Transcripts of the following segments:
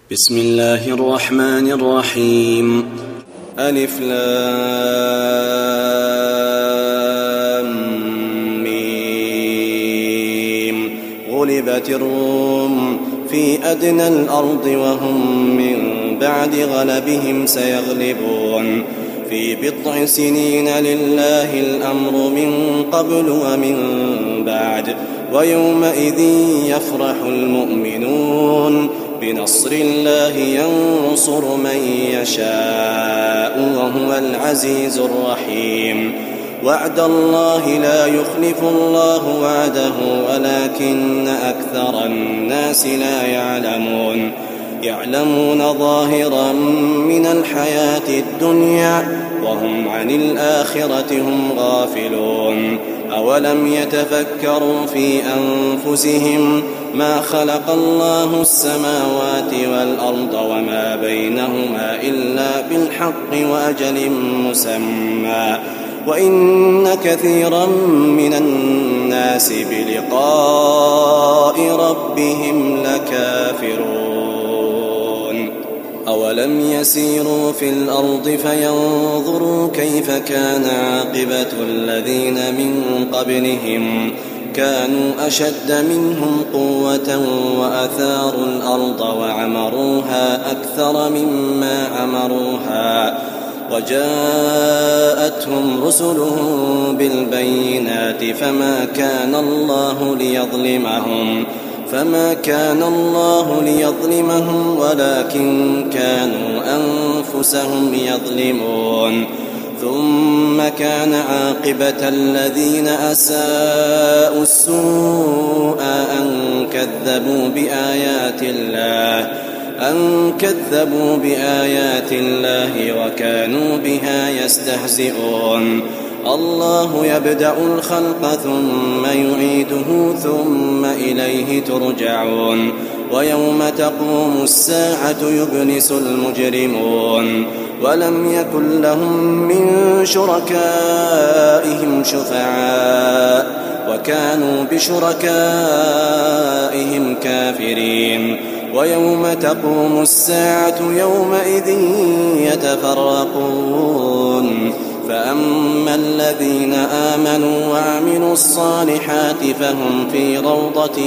بسم الله الرحمن الرحيم. ألف لام ميم. غلبت الروم في أدنى الأرض وهم من بعد غلبهم سيغلبون في بضع سنين لله الأمر من قبل ومن بعد ويومئذ يفرح المؤمنون بنصر الله ينصر من يشاء وهو العزيز الرحيم. وعد الله لا يخلف الله وعده ولكن أكثر الناس لا يعلمون ظاهرا من الحياة الدنيا وهم عن الآخرة هم غافلون. أولم يتفكروا في أنفسهم ما خلق الله السماوات والأرض وما بينهما إلا بالحق وأجل مسمى وإن كثيرا من الناس بلقاء ربهم لكافرون. أولم يسيروا في الأرض فينظروا كيف كان عاقبة الذين من قبلهم كانوا أشد منهم قوة وأثاروا الأرض وعمروها أكثر مما عمروها وجاءتهم رسلهم بالبينات فما كان الله ليظلمهم ولكن كانوا أنفسهم يظلمون. ثم كان عاقبة الذين أساءوا السوء أن كذبوا بآيات الله وكانوا بها يستهزئون. الله يبدأ الخلق ثم يعيده ثم إليه ترجعون. ويوم تقوم الساعة يبلس المجرمون ولم يكن لهم من شركائهم شفعاء وكانوا بشركائهم كافرين. ويوم تقوم الساعة يومئذ يتفرقون فأما الذين آمنوا وعملوا الصالحات فهم في روضة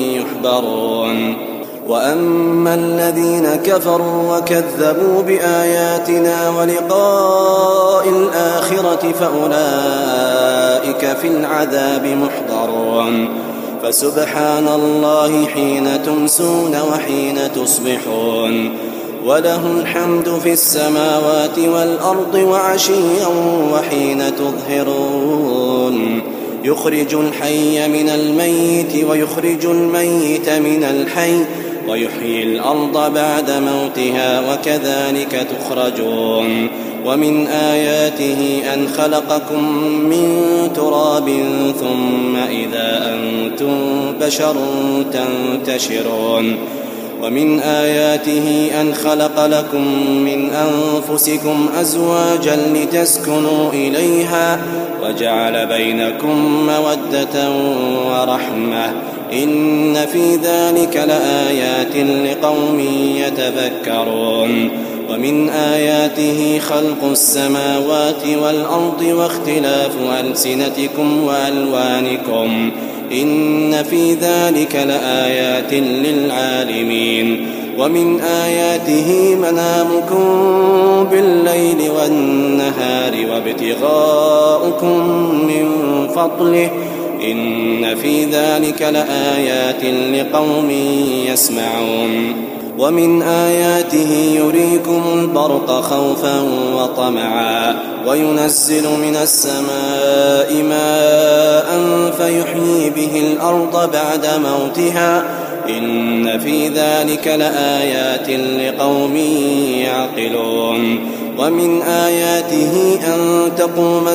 يحبرون وأما الذين كفروا وكذبوا بآياتنا ولقاء الآخرة فأولئك في العذاب محضرون. فسبحان الله حين تمسون وحين تصبحون وله الحمد في السماوات والأرض وعشيا وحين تظهرون. يخرج الحي من الميت ويخرج الميت من الحي ويحيي الأرض بعد موتها وكذلك تخرجون. ومن آياته أن خلقكم من تراب ثم إذا أنتم بشر تنتشرون. ومن آياته أن خلق لكم من أنفسكم أزواجا لتسكنوا إليها وجعل بينكم مودة ورحمة إن في ذلك لآيات لقوم يتذكرون. ومن آياته خلق السماوات والأرض واختلاف ألسنتكم وألوانكم إن في ذلك لآيات للعالمين. ومن آياته منامكم بالليل والنهار وابتغاؤكم من فضله إن في ذلك لآيات لقوم يسمعون. ومن آياته يريكم البرق خوفا وطمعا وينزل من السماء ماء فيحيي به الأرض بعد موتها إن في ذلك لآيات لقوم يعقلون. ومن آياته أن تقوم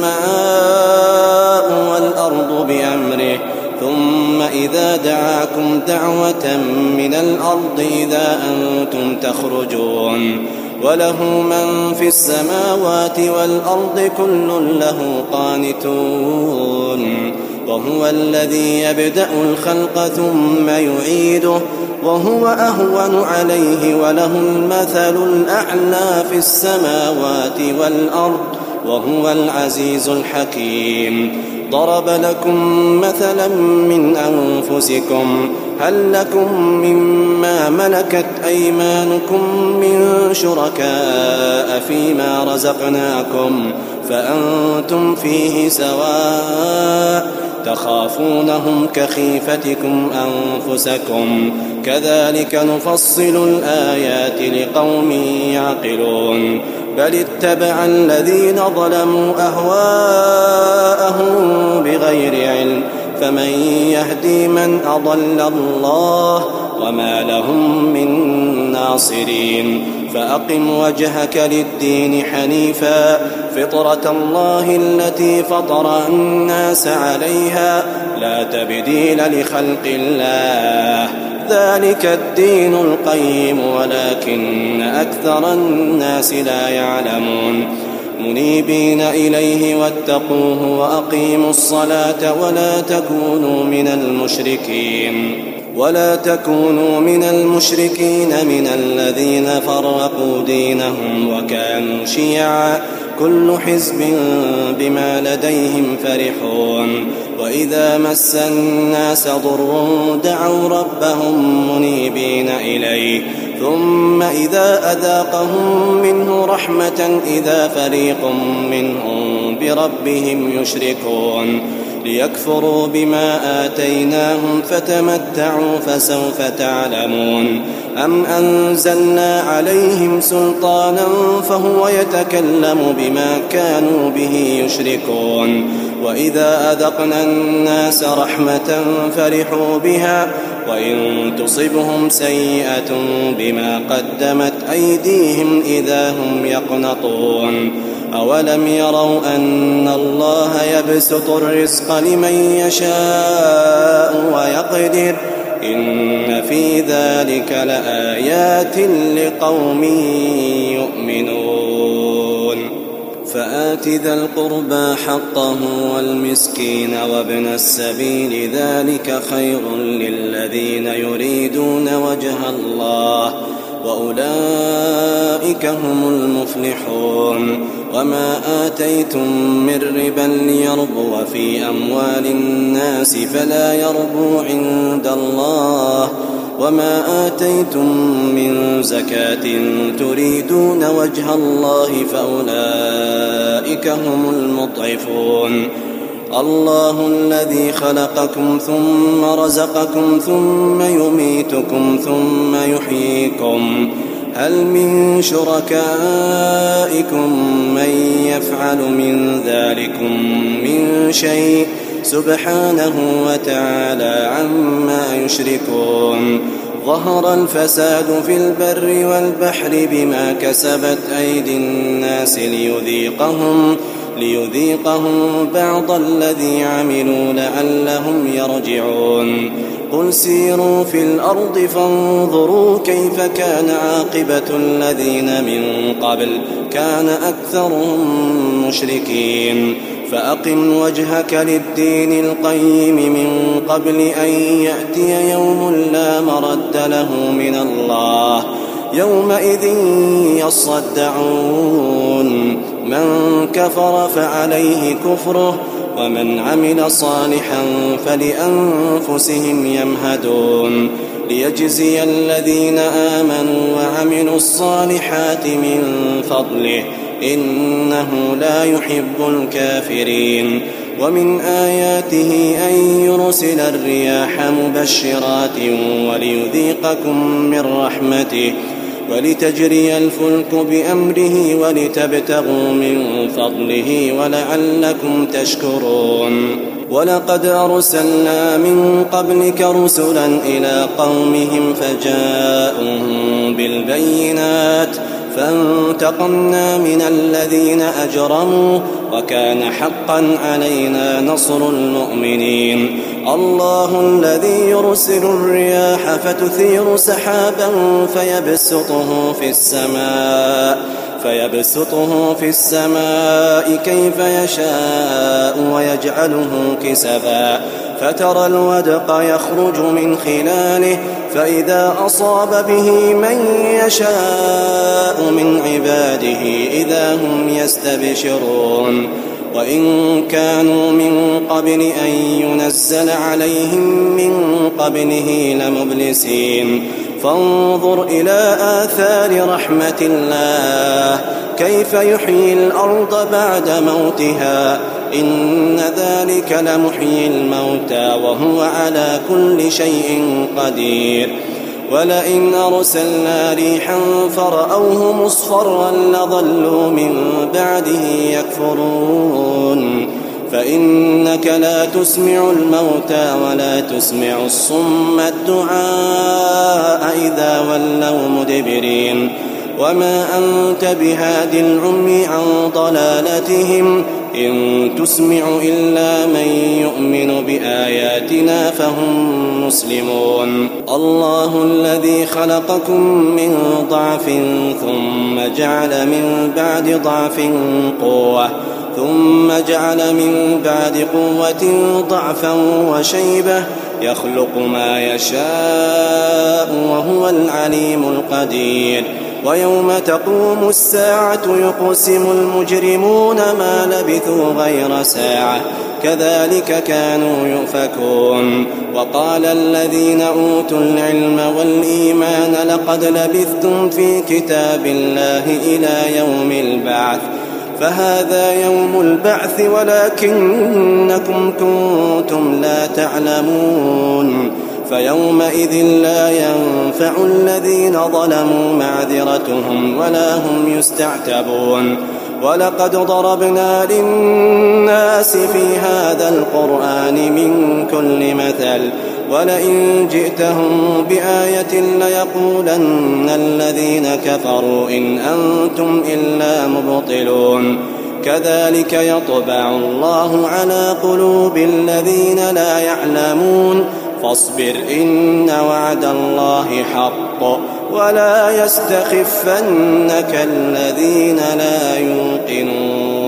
السماء والأرض بأمره ثم إذا دعاكم دعوة من الأرض إذا أنتم تخرجون. وله من في السماوات والأرض كل له قانتون. وهو الذي يبدأ الخلق ثم يعيده وهو أهون عليه وله المثل الأعلى في السماوات والأرض وهو العزيز الحكيم. ضرب لكم مثلا من أنفسكم هل لكم مما ملكت أيمانكم من شركاء فيما رزقناكم فأنتم فيه سواء تخافونهم كخيفتكم أنفسكم كذلك نفصل الآيات لقوم يعقلون. بل اتبع الذين ظلموا أهواءهم بغير علم فمن يهدي من أضل الله وما لهم من ناصرين. فأقم وجهك للدين حنيفا فطرة الله التي فطر الناس عليها لا تبديل لخلق الله ذلك الدين القيم ولكن أكثر الناس لا يعلمون. منيبين إليه واتقوه وأقيموا الصلاة ولا تكونوا من المشركين من الذين فرقوا دينهم وكانوا شيعا كل حزب بما لديهم فرحون. وإذا مس الناس ضر دعوا ربهم منيبين إليه ثم إذا أذاقهم منه رحمة إذا فريق منهم بربهم يشركون. ليكفروا بما آتيناهم فتمتعوا فسوف تعلمون. أم أنزلنا عليهم سلطانا فهو يتكلم بما كانوا به يشركون. وإذا أذقنا الناس رحمة فرحوا بها وإن تصبهم سيئة بما قدمت أيديهم إذا هم يقنطون. أولم يروا أن الله يبسط الرزق لمن يشاء ويقدر إن في ذلك لآيات لقوم يؤمنون. فآت ذا القربى حقه والمسكين وابن السبيل ذلك خير للذين يريدون وجه الله وأولئك هم المفلحون. وما آتيتم من ربا ليربو في أموال الناس فلا يربو عند الله وما آتيتم من زكاة تريدون وجه الله فأولئك هم المضعفون. الله الذي خلقكم ثم رزقكم ثم يميتكم ثم يحييكم هل من شركائكم من يفعل من ذلكم من شيء سبحانه وتعالى عما يشركون. ظهر الفساد في البر والبحر بما كسبت أيدي الناس ليذيقهم بعض الذي عملوا لعلهم يرجعون. قل سيروا في الأرض فانظروا كيف كان عاقبة الذين من قبل كان أكثرهم مشركين. فأقم وجهك للدين القيم من قبل أن يأتي يوم لا مرد له من الله يومئذ يصدعون. من كفر فعليه كفره ومن عمل صالحا فلأنفسهم يمهدون. ليجزي الذين آمنوا وعملوا الصالحات من فضله إنه لا يحب الكافرين. ومن آياته أن يرسل الرياح مبشرات وليذيقكم من رحمته ولتجري الفلك بأمره ولتبتغوا من فضله ولعلكم تشكرون. ولقد أرسلنا من قبلك رسلا إلى قومهم فجاءوهم بالبينات فانتقمنا من الذين أجرموا وكان حقا علينا نصر المؤمنين. الله الذي يرسل الرياح فتثير سحابا فيبسطه في السماء كيف يشاء ويجعله كسفا فترى الودق يخرج من خلاله فإذا أصاب به من يشاء من عباده إذا هم يستبشرون وإن كانوا من قبل أن ينزل عليهم من قبله لمبلسين فانظر إلى آثار رحمة الله كيف يحيي الأرض بعد موتها إن ذلك لمحيي الموتى وهو على كل شيء قدير ولئن أرسلنا ريحا فرأوه مصفرا لظلوا من بعده يكفرون فإنك لا تسمع الموتى ولا تسمع الصم الدعاء إذا ولوا مدبرين وما أنت بهاد العمي عن ضلالتهم إن تسمع إلا من يؤمن بآياتنا فهم مسلمون الله الذي خلقكم من ضعف ثم جعل من بعد ضعف قوة ثم جعل من بعد قوة ضعفا وشيبة يخلق ما يشاء وهو العليم القدير ويوم تقوم الساعة يقسم المجرمون ما لبثوا غير ساعة كذلك كانوا يؤفكون وقال الذين أوتوا العلم والإيمان لقد لبثتم في كتاب الله إلى يوم البعث فهذا يوم البعث ولكنكم كنتم لا تعلمون فيومئذ لا ينفع الذين ظلموا معذرتهم ولا هم يستعتبون ولقد ضربنا للناس في هذا القرآن من كل مثل ولئن جئتهم بآية ليقولن الذين كفروا إن أنتم إلا مبطلون كذلك يطبع الله على قلوب الذين لا يعلمون فاصبر إن وعد الله حق ولا يستخفنك الذين لا يوقنون